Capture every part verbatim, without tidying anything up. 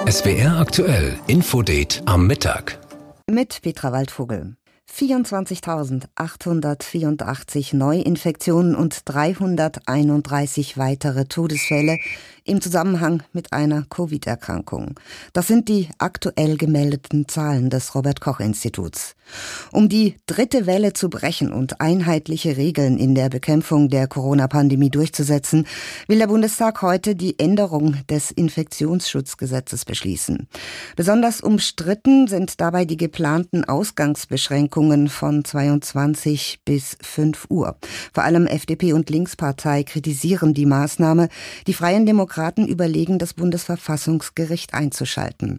S W R aktuell Infodate am Mittag. Mit Petra Waldvogel. vierundzwanzigtausendachthundertvierundachtzig Neuinfektionen und dreihunderteinunddreißig weitere Todesfälle im Zusammenhang mit einer Covid-Erkrankung. Das sind die aktuell gemeldeten Zahlen des Robert-Koch-Instituts. Um die dritte Welle zu brechen und einheitliche Regeln in der Bekämpfung der Corona-Pandemie durchzusetzen, will der Bundestag heute die Änderung des Infektionsschutzgesetzes beschließen. Besonders umstritten sind dabei die geplanten Ausgangsbeschränkungen von zweiundzwanzig bis fünf Uhr. Vor allem F D P und Linkspartei kritisieren die Maßnahme. Die Freien Demokraten überlegen, das Bundesverfassungsgericht einzuschalten.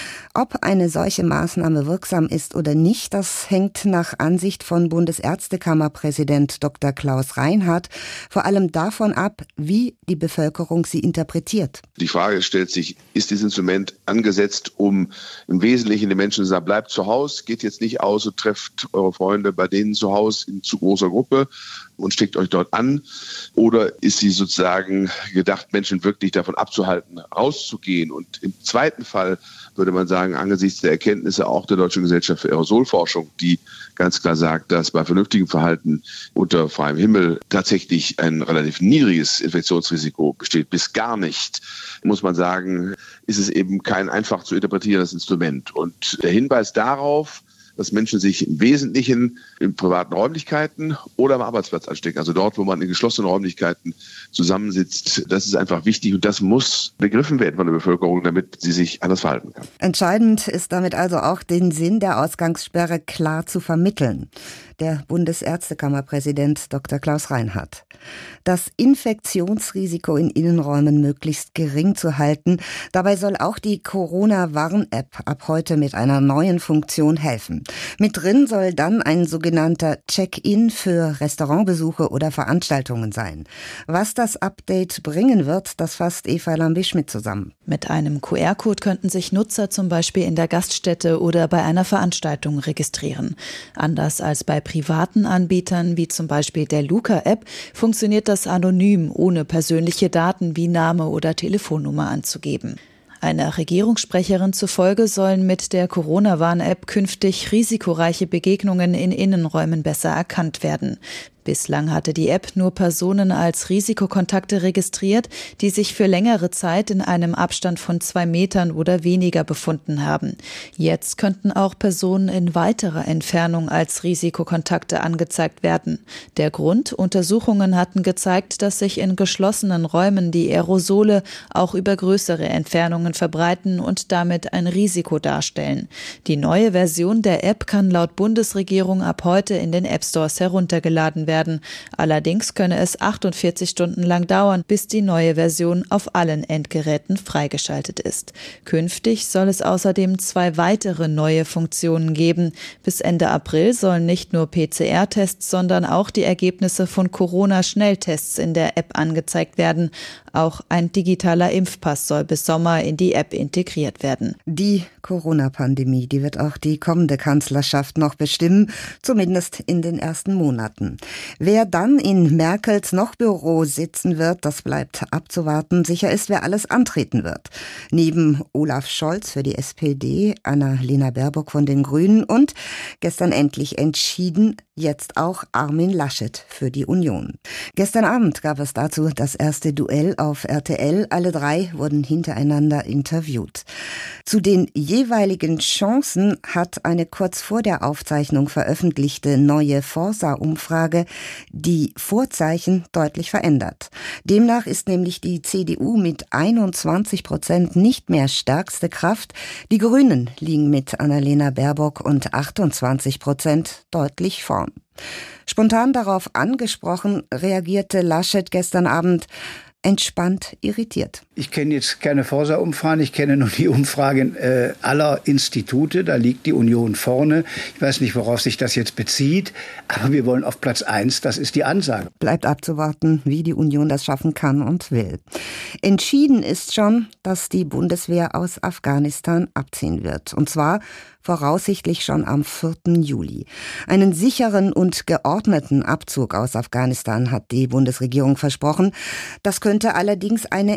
Ob eine solche Maßnahme wirksam ist oder nicht, das hängt nach Ansicht von Bundesärztekammerpräsident Doktor Klaus Reinhardt vor allem davon ab, wie die Bevölkerung sie interpretiert. Die Frage stellt sich, ist dieses Instrument angesetzt, um im Wesentlichen den Menschen zu sagen, bleibt zu Hause, geht jetzt nicht aus und trefft eure Freunde bei denen zu Hause in zu großer Gruppe und steckt euch dort an? Oder ist sie sozusagen gedacht, Menschen wirklich davon abzuhalten, rauszugehen? Und im zweiten Fall würde man sagen, angesichts der Erkenntnisse auch der Deutschen Gesellschaft für Aerosolforschung, die ganz klar sagt, dass bei vernünftigem Verhalten unter freiem Himmel tatsächlich ein relativ niedriges Infektionsrisiko besteht, bis gar nicht, muss man sagen, ist es eben kein einfach zu interpretierendes Instrument. Und der Hinweis darauf, dass Menschen sich im Wesentlichen in privaten Räumlichkeiten oder am Arbeitsplatz anstecken. Also dort, wo man in geschlossenen Räumlichkeiten zusammensitzt. Das ist einfach wichtig und das muss begriffen werden von der Bevölkerung, damit sie sich anders verhalten kann. Entscheidend ist damit also auch, den Sinn der Ausgangssperre klar zu vermitteln. Der Bundesärztekammerpräsident Doktor Klaus Reinhardt. Das Infektionsrisiko in Innenräumen möglichst gering zu halten. Dabei soll auch die Corona-Warn-App ab heute mit einer neuen Funktion helfen. Mit drin soll dann ein sogenannter Check-in für Restaurantbesuche oder Veranstaltungen sein. Was das Update bringen wird, das fasst Eva Lambi-Schmidt zusammen. Mit einem Q R-Code könnten sich Nutzer zum Beispiel in der Gaststätte oder bei einer Veranstaltung registrieren. Anders als bei privaten Anbietern wie zum Beispiel der Luca-App funktioniert das anonym, ohne persönliche Daten wie Name oder Telefonnummer anzugeben. Einer Regierungssprecherin zufolge sollen mit der Corona-Warn-App künftig risikoreiche Begegnungen in Innenräumen besser erkannt werden. Bislang hatte die App nur Personen als Risikokontakte registriert, die sich für längere Zeit in einem Abstand von zwei Metern oder weniger befunden haben. Jetzt könnten auch Personen in weiterer Entfernung als Risikokontakte angezeigt werden. Der Grund: Untersuchungen hatten gezeigt, dass sich in geschlossenen Räumen die Aerosole auch über größere Entfernungen verbreiten und damit ein Risiko darstellen. Die neue Version der App kann laut Bundesregierung ab heute in den App-Stores heruntergeladen werden. Allerdings könne es achtundvierzig Stunden lang dauern, bis die neue Version auf allen Endgeräten freigeschaltet ist. Künftig soll es außerdem zwei weitere neue Funktionen geben. Bis Ende April sollen nicht nur P C R-Tests, sondern auch die Ergebnisse von Corona-Schnelltests in der App angezeigt werden. Auch ein digitaler Impfpass soll bis Sommer in die App integriert werden. Die Corona-Pandemie, die wird auch die kommende Kanzlerschaft noch bestimmen, zumindest in den ersten Monaten. Wer dann in Merkels Noch-Büro sitzen wird, das bleibt abzuwarten. Sicher ist, wer alles antreten wird. Neben Olaf Scholz für die S P D, Annalena Baerbock von den Grünen und gestern endlich entschieden, jetzt auch Armin Laschet für die Union. Gestern Abend gab es dazu das erste Duell auf R T L. Alle drei wurden hintereinander interviewt. Zu den jeweiligen Chancen hat eine kurz vor der Aufzeichnung veröffentlichte neue Forsa-Umfrage die Vorzeichen deutlich verändert. Demnach ist nämlich die C D U mit einundzwanzig Prozent nicht mehr stärkste Kraft. Die Grünen liegen mit Annalena Baerbock und achtundzwanzig Prozent deutlich vorn. Spontan darauf angesprochen, reagierte Laschet gestern Abend entspannt irritiert. Ich kenne jetzt keine Forsa-Umfragen, ich kenne nur die Umfragen äh, aller Institute, da liegt die Union vorne. Ich weiß nicht, worauf sich das jetzt bezieht, aber wir wollen auf Platz eins, das ist die Ansage. Bleibt abzuwarten, wie die Union das schaffen kann und will. Entschieden ist schon, dass die Bundeswehr aus Afghanistan abziehen wird, und zwar voraussichtlich schon am vierten Juli. Einen sicheren und geordneten Abzug aus Afghanistan hat die Bundesregierung versprochen. Das könnte allerdings eine echte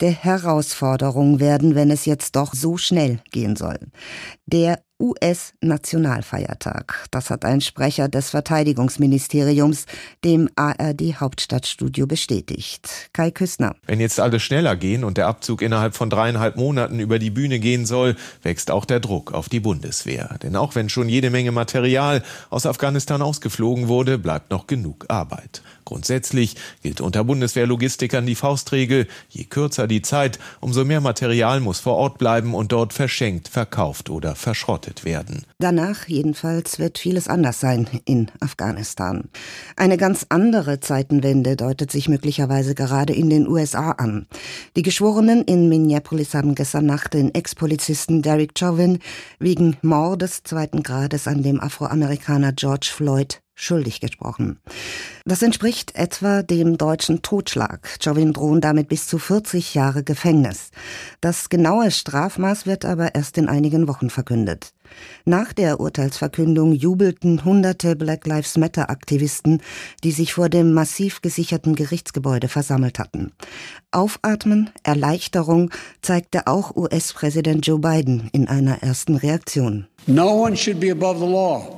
echte Herausforderung werden, wenn es jetzt doch so schnell gehen soll. Der U S-Nationalfeiertag. Das hat ein Sprecher des Verteidigungsministeriums dem A R D-Hauptstadtstudio bestätigt. Kai Küssner. Wenn jetzt alles schneller gehen und der Abzug innerhalb von dreieinhalb Monaten über die Bühne gehen soll, wächst auch der Druck auf die Bundeswehr. Denn auch wenn schon jede Menge Material aus Afghanistan ausgeflogen wurde, bleibt noch genug Arbeit. Grundsätzlich gilt unter Bundeswehrlogistikern die Faustregel: Je kürzer die Zeit, umso mehr Material muss vor Ort bleiben und dort verschenkt, verkauft oder verschrottet werden. Danach jedenfalls wird vieles anders sein in Afghanistan. Eine ganz andere Zeitenwende deutet sich möglicherweise gerade in den U S A an. Die Geschworenen in Minneapolis haben gestern Nacht den Ex-Polizisten Derek Chauvin wegen Mordes zweiten Grades an dem Afroamerikaner George Floyd schuldig gesprochen. Das entspricht etwa dem deutschen Totschlag. Chauvin drohen damit bis zu vierzig Jahre Gefängnis. Das genaue Strafmaß wird aber erst in einigen Wochen verkündet. Nach der Urteilsverkündung jubelten hunderte Black Lives Matter-Aktivisten, die sich vor dem massiv gesicherten Gerichtsgebäude versammelt hatten. Aufatmen, Erleichterung zeigte auch U S-Präsident Joe Biden in einer ersten Reaktion. No one should be above the law.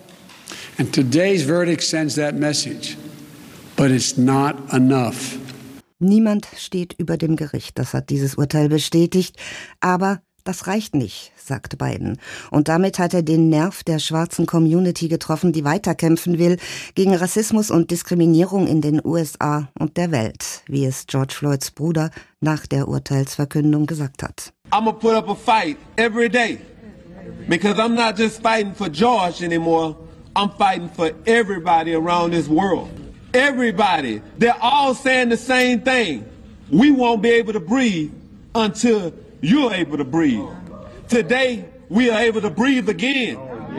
And today's verdict sends that message. But it's not enough. Niemand steht über dem Gericht, das hat dieses Urteil bestätigt. Aber das reicht nicht, sagte Biden. Und damit hat er den Nerv der schwarzen Community getroffen, die weiterkämpfen will gegen Rassismus und Diskriminierung in den U S A und der Welt, wie es George Floyds Bruder nach der Urteilsverkündung gesagt hat. I'm gonna put up a fight every day. Because I'm not just fighting for George anymore. I'm fighting for everybody around this world. Everybody. They're all saying the same thing. We won't be able to breathe until you're able to breathe. Today, we are able to breathe again.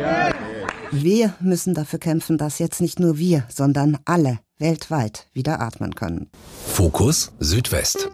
Wir müssen dafür kämpfen, dass jetzt nicht nur wir, sondern alle weltweit wieder atmen können. Fokus Südwest.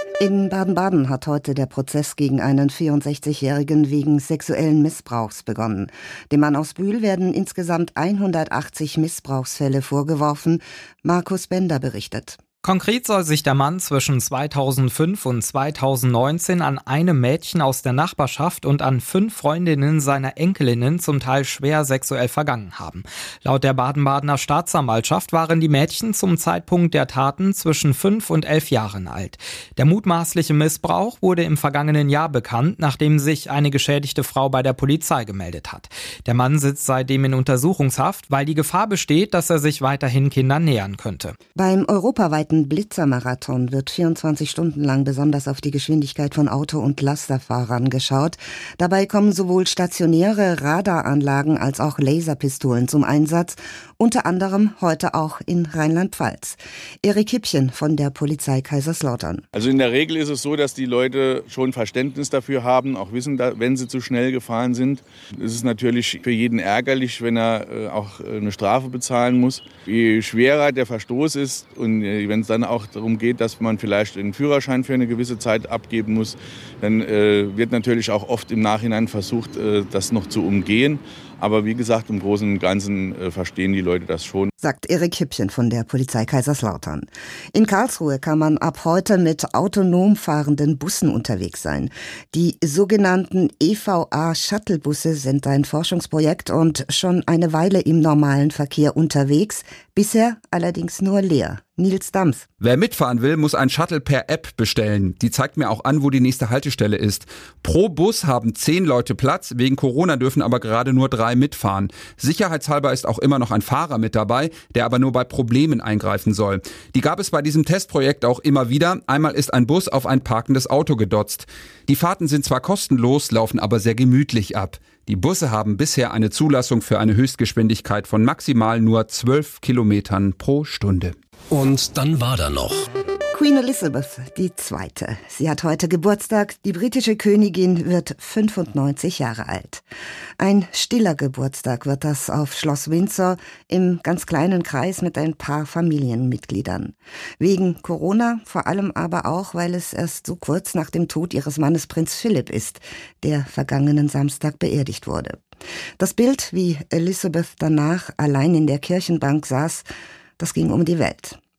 In Baden-Baden hat heute der Prozess gegen einen vierundsechzigjährigen wegen sexuellen Missbrauchs begonnen. Dem Mann aus Bühl werden insgesamt hundertachtzig Missbrauchsfälle vorgeworfen. Markus Bender berichtet. Konkret soll sich der Mann zwischen zweitausendfünf und zweitausendneunzehn an einem Mädchen aus der Nachbarschaft und an fünf Freundinnen seiner Enkelinnen zum Teil schwer sexuell vergangen haben. Laut der Baden-Badener Staatsanwaltschaft waren die Mädchen zum Zeitpunkt der Taten zwischen fünf und elf Jahren alt. Der mutmaßliche Missbrauch wurde im vergangenen Jahr bekannt, nachdem sich eine geschädigte Frau bei der Polizei gemeldet hat. Der Mann sitzt seitdem in Untersuchungshaft, weil die Gefahr besteht, dass er sich weiterhin Kindern nähern könnte. Beim europaweiten Blitzermarathon wird vierundzwanzig Stunden lang besonders auf die Geschwindigkeit von Auto- und Lasterfahrern geschaut. Dabei kommen sowohl stationäre Radaranlagen als auch Laserpistolen zum Einsatz, unter anderem heute auch in Rheinland-Pfalz. Erik Kippchen von der Polizei Kaiserslautern. Also in der Regel ist es so, dass die Leute schon Verständnis dafür haben, auch wissen, wenn sie zu schnell gefahren sind. Es ist natürlich für jeden ärgerlich, wenn er auch eine Strafe bezahlen muss. Je schwerer der Verstoß ist und wenn es dann auch darum geht, dass man vielleicht den Führerschein für eine gewisse Zeit abgeben muss, dann äh, wird natürlich auch oft im Nachhinein versucht, äh, das noch zu umgehen. Aber wie gesagt, im Großen und Ganzen äh, verstehen die Leute das schon. Sagt Erik Kippchen von der Polizei Kaiserslautern. In Karlsruhe kann man ab heute mit autonom fahrenden Bussen unterwegs sein. Die sogenannten E V A-Shuttlebusse sind ein Forschungsprojekt und schon eine Weile im normalen Verkehr unterwegs, bisher allerdings nur leer. Nils Dams. Wer mitfahren will, muss ein Shuttle per App bestellen. Die zeigt mir auch an, wo die nächste Haltestelle ist. Pro Bus haben zehn Leute Platz, wegen Corona dürfen aber gerade nur drei mitfahren. Sicherheitshalber ist auch immer noch ein Fahrer mit dabei, der aber nur bei Problemen eingreifen soll. Die gab es bei diesem Testprojekt auch immer wieder. Einmal ist ein Bus auf ein parkendes Auto gedotzt. Die Fahrten sind zwar kostenlos, laufen aber sehr gemütlich ab. Die Busse haben bisher eine Zulassung für eine Höchstgeschwindigkeit von maximal nur zwölf Kilometern pro Stunde. Und dann war da noch Queen Elizabeth die Zweite. Sie hat heute Geburtstag. Die britische Königin wird fünfundneunzig Jahre alt. Ein stiller Geburtstag wird das auf Schloss Windsor im ganz kleinen Kreis mit ein paar Familienmitgliedern. Wegen Corona, vor allem aber auch, weil es erst so kurz nach dem Tod ihres Mannes Prinz Philipp ist, der vergangenen Samstag beerdigt wurde. Das Bild, wie Elizabeth danach allein in der Kirchenbank saß, das ging um die Welt.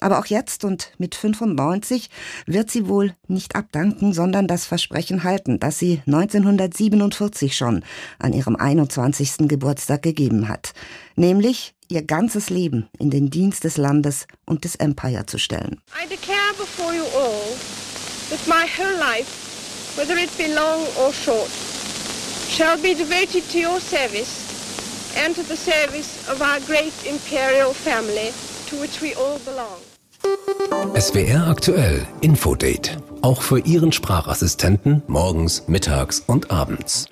Aber auch jetzt und mit fünfundneunzig wird sie wohl nicht abdanken, sondern das Versprechen halten, das sie neunzehnhundertsiebenundvierzig schon an ihrem einundzwanzigsten Geburtstag gegeben hat. Nämlich ihr ganzes Leben in den Dienst des Landes und des Empire zu stellen. I declare before you all that my whole life, whether it be long or short, shall be devoted to your service and to the service of our great imperial family, to which we all belong. S W R aktuell Infodate. Auch für Ihren Sprachassistenten morgens, mittags und abends.